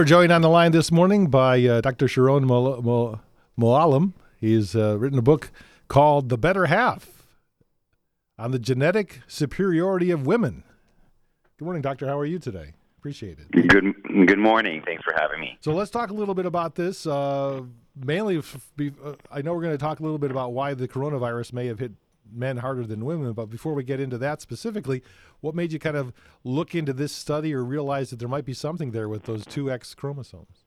We're joined on the line this morning by Dr. Sharon Moalem. He's written a book called The Better Half on the Genetic Superiority of Women. Good morning, Doctor. How are you today? Appreciate it. Good morning. Thanks for having me. So let's talk a little bit about this. Mainly, I know we're going to talk a little bit about why the coronavirus may have hit men harder than women, but before we get into that specifically, what made you kind of look into this study or realize that there might be something there with those two X chromosomes?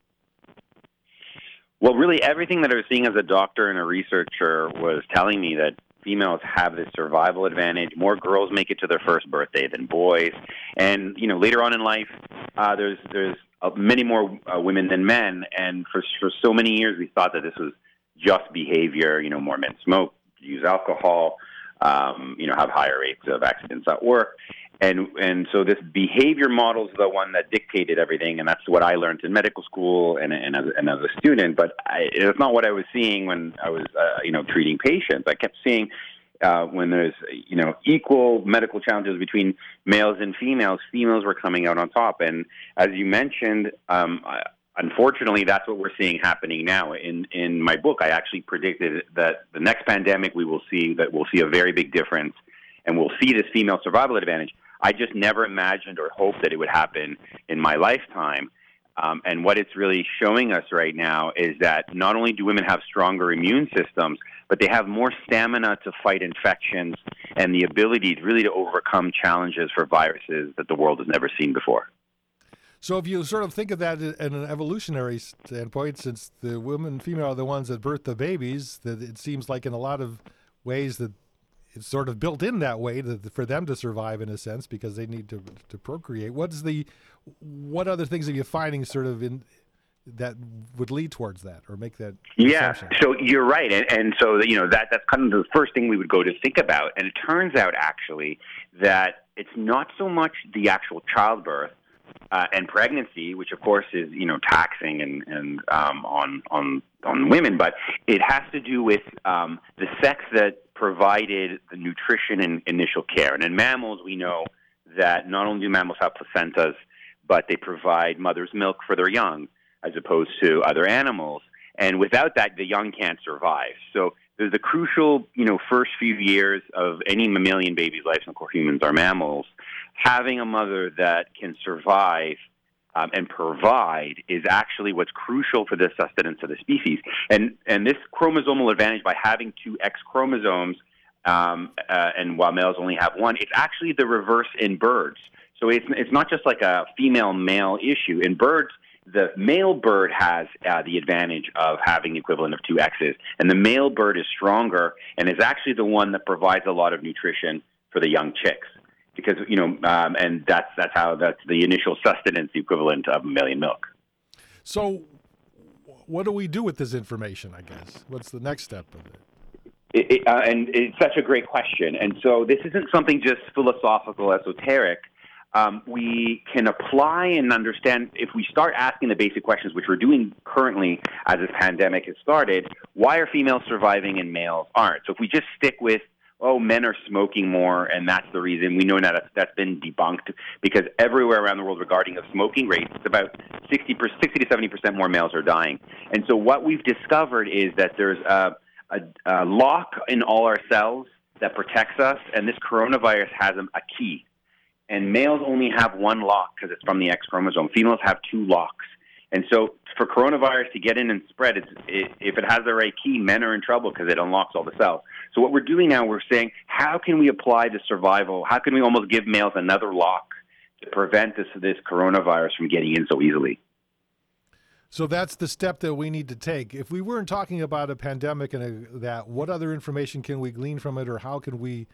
Well, really, everything that I was seeing as a doctor and a researcher was telling me that females have this survival advantage. More girls make it to their first birthday than boys, and later on in life, there's many more women than men. And for so many years, we thought that this was just behavior. More men smoke, use alcohol, have higher rates of accidents at work. And so this behavior model is the one that dictated everything, and that's what I learned in medical school and as a student. But it's not what I was seeing when I was, treating patients. I kept seeing when there's, equal medical challenges between males and females were coming out on top. And as you mentioned, unfortunately, that's what we're seeing happening now. In my book, I actually predicted that the next pandemic we'll see a very big difference, and we'll see this female survival advantage. I just never imagined or hoped that it would happen in my lifetime. And what it's really showing us right now is that not only do women have stronger immune systems, but they have more stamina to fight infections and the ability really to overcome challenges for viruses that the world has never seen before. So if you sort of think of that in an evolutionary standpoint, since the female are the ones that birth the babies, that it seems like in a lot of ways that it's sort of built in that way for them to survive in a sense because they need to procreate. What other things are you finding sort of in that would lead towards that or make that assumption? So you're right. And so, that's kind of the first thing we would go to think about. And it turns out actually that it's not so much the actual childbirth and pregnancy, which of course is taxing and on women, but it has to do with the sex that provided the nutrition and initial care. And in mammals, we know that not only do mammals have placentas, but they provide mother's milk for their young, as opposed to other animals. And without that, the young can't survive. So there's the crucial, first few years of any mammalian baby's life, and of course humans are mammals. Having a mother that can survive and provide is actually what's crucial for the sustenance of the species. And this chromosomal advantage by having two X chromosomes, and while males only have one, it's actually the reverse in birds. So it's not just like a female-male issue. In birds, the male bird has the advantage of having the equivalent of two X's, and the male bird is stronger and is actually the one that provides a lot of nutrition for the young chicks. Because, and that's the initial sustenance equivalent of mammalian milk. So what do we do with this information, I guess? What's the next step of it? And it's such a great question. And so this isn't something just philosophical, esoteric. We can apply and understand, if we start asking the basic questions, which we're doing currently as this pandemic has started, why are females surviving and males aren't? So if we just stick with, men are smoking more, and that's the reason. We know that that's been debunked because everywhere around the world regarding the smoking rates, it's about 60 to 70% more males are dying. And so what we've discovered is that there's a lock in all our cells that protects us, and this coronavirus has a key. And males only have one lock because it's from the X chromosome. Females have two locks. And so for coronavirus to get in and spread, if it has the right key, men are in trouble because it unlocks all the cells. So what we're doing now, we're saying, how can we apply the survival? How can we almost give males another lock to prevent this coronavirus from getting in so easily? So that's the step that we need to take. If we weren't talking about a pandemic and what other information can we glean from it, or how can we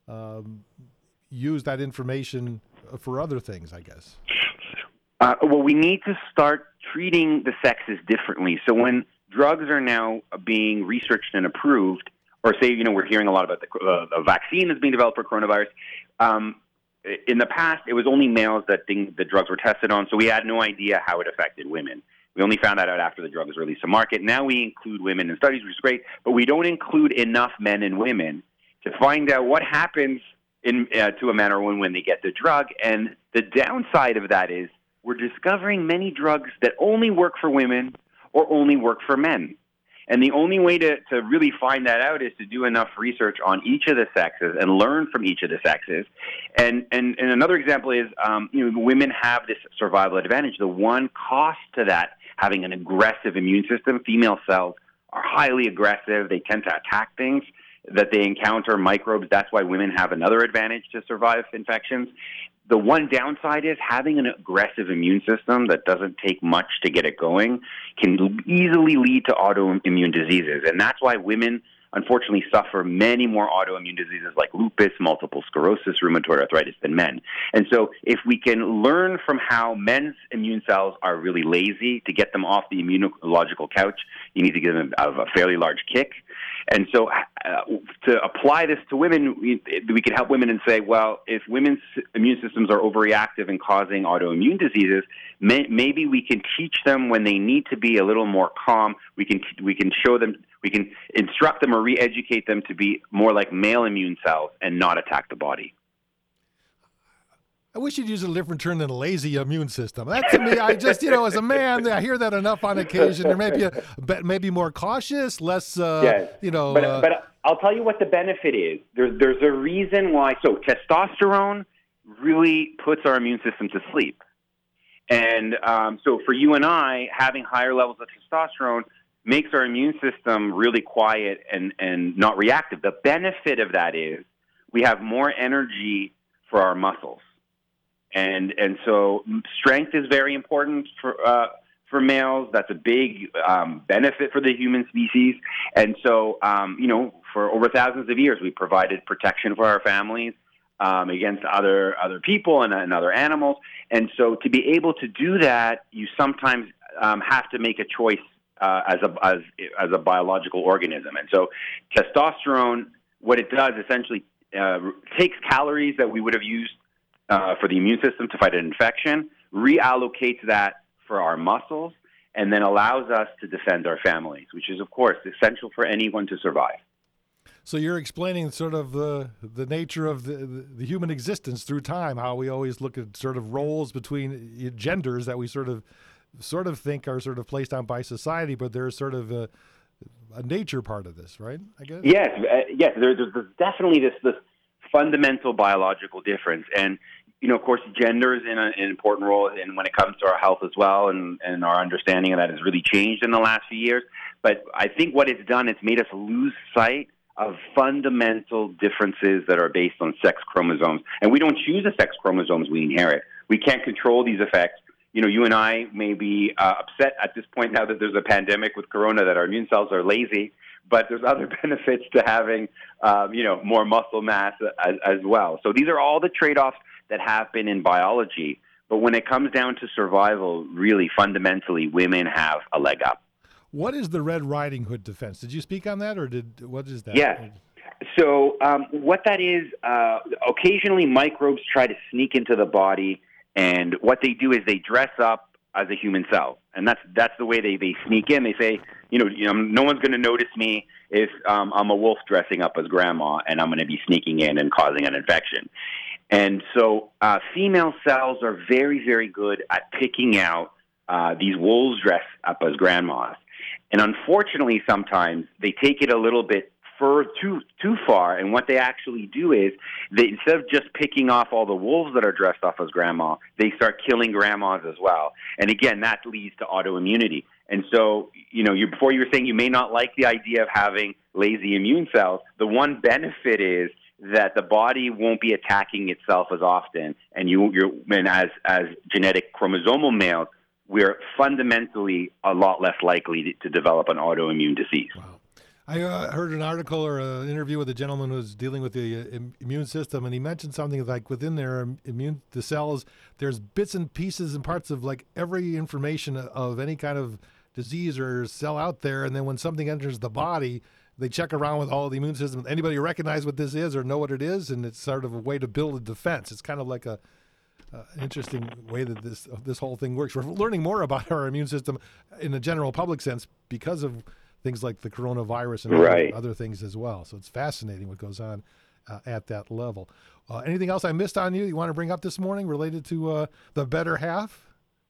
use that information for other things, I guess? Well, we need to start treating the sexes differently. So when drugs are now being researched and approved, or say, we're hearing a lot about a vaccine that's being developed for coronavirus. In the past, it was only males that the drugs were tested on, so we had no idea how it affected women. We only found that out after the drug was released to market. Now we include women in studies, which is great, but we don't include enough men and women to find out what happens to a man or woman when they get the drug. And the downside of that is we're discovering many drugs that only work for women or only work for men. And the only way to really find that out is to do enough research on each of the sexes and learn from each of the sexes. And another example is, women have this survival advantage. The one cost to that, having an aggressive immune system, female cells are highly aggressive. They tend to attack things that they encounter, microbes. That's why women have another advantage to survive infections. The one downside is having an aggressive immune system that doesn't take much to get it going can easily lead to autoimmune diseases. And that's why women, unfortunately, suffer many more autoimmune diseases like lupus, multiple sclerosis, rheumatoid arthritis than men. And so if we can learn from how men's immune cells are really lazy, to get them off the immunological couch, you need to give them a fairly large kick. And so to apply this to women, we could help women and say, well, if women's immune systems are overreactive and causing autoimmune diseases, maybe we can teach them when they need to be a little more calm. We can show them, we can instruct them or re-educate them to be more like male immune cells and not attack the body. I wish you'd use a different term than a lazy immune system. That to me, I just, as a man, I hear that enough on occasion. There may be maybe more cautious, less, yes. But I'll tell you what the benefit is. There's a reason why. So testosterone really puts our immune system to sleep. And so for you and I, having higher levels of testosterone makes our immune system really quiet and not reactive. The benefit of that is we have more energy for our muscles. And so strength is very important for males. That's a big benefit for the human species. And so, for over thousands of years, we provided protection for our families against other people and other animals. And so to be able to do that, you sometimes have to make a choice as a biological organism. And so testosterone, what it does essentially takes calories that we would have used for the immune system to fight an infection, reallocates that for our muscles, and then allows us to defend our families, which is, of course, essential for anyone to survive. So you're explaining sort of the nature of the human existence through time, how we always look at sort of roles between genders that we sort of think are sort of placed on by society, but there's sort of a nature part of this, right? I guess. Yes. There's definitely this fundamental biological difference. And, of course, gender is in an important role in when it comes to our health as well, and our understanding of that has really changed in the last few years. But I think what it's done, it's made us lose sight of fundamental differences that are based on sex chromosomes. And we don't choose the sex chromosomes we inherit. We can't control these effects. You and I may be upset at this point now that there's a pandemic with corona that our immune cells are lazy, but there's other benefits to having, more muscle mass as well. So these are all the trade-offs that happen in biology. But when it comes down to survival, really fundamentally, women have a leg up. What is the Red Riding Hood defense? Did you speak on that, or what is that? Yeah. So what that is, occasionally microbes try to sneak into the body, and what they do is they dress up as a human cell, and that's the way they sneak in. They say, no one's going to notice me if I'm a wolf dressing up as grandma, and I'm going to be sneaking in and causing an infection. And so female cells are very, very good at picking out these wolves dressed up as grandmas. And unfortunately, sometimes they take it a little bit too far, and what they actually do is instead of just picking off all the wolves that are dressed up as grandma, they start killing grandmas as well. And again, that leads to autoimmunity. And so, before you were saying you may not like the idea of having lazy immune cells, the one benefit is that the body won't be attacking itself as often, and as genetic chromosomal males, we're fundamentally a lot less likely to develop an autoimmune disease. Wow. I heard an article or an interview with a gentleman who was dealing with the immune system, and he mentioned something like within their the cells, there's bits and pieces and parts of like every information of any kind of disease or cell out there, and then when something enters the body, they check around with all the immune system. Anybody recognize what this is or know what it is? And it's sort of a way to build a defense. It's kind of like an interesting way that this whole thing works. We're learning more about our immune system in the general public sense because of things like the coronavirus and other things as well. So it's fascinating what goes on at that level. Anything else I missed on you want to bring up this morning related to the better half?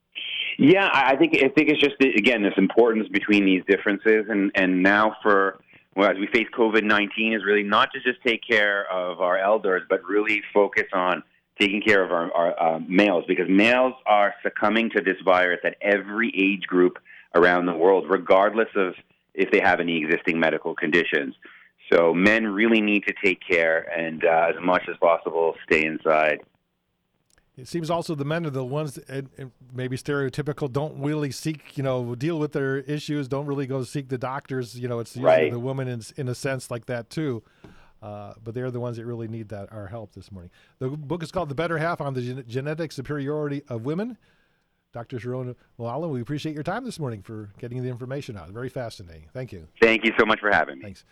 Yeah, I think it's just again this importance between these differences, and now as we face COVID-19 is really not to just take care of our elders, but really focus on taking care of our males, because males are succumbing to this virus at every age group around the world, regardless of if they have any existing medical conditions. So men really need to take care and as much as possible stay inside. It seems also the men are the ones, and maybe stereotypical, don't really seek, deal with their issues, don't really go seek the doctors. It's usually Right. the woman in a sense like that too. But they're the ones that really need our help this morning. The book is called The Better Half on the Genetic Superiority of Women. Dr. Sharon Mooallem, we appreciate your time this morning for getting the information out. Very fascinating. Thank you. Thank you so much for having me. Thanks.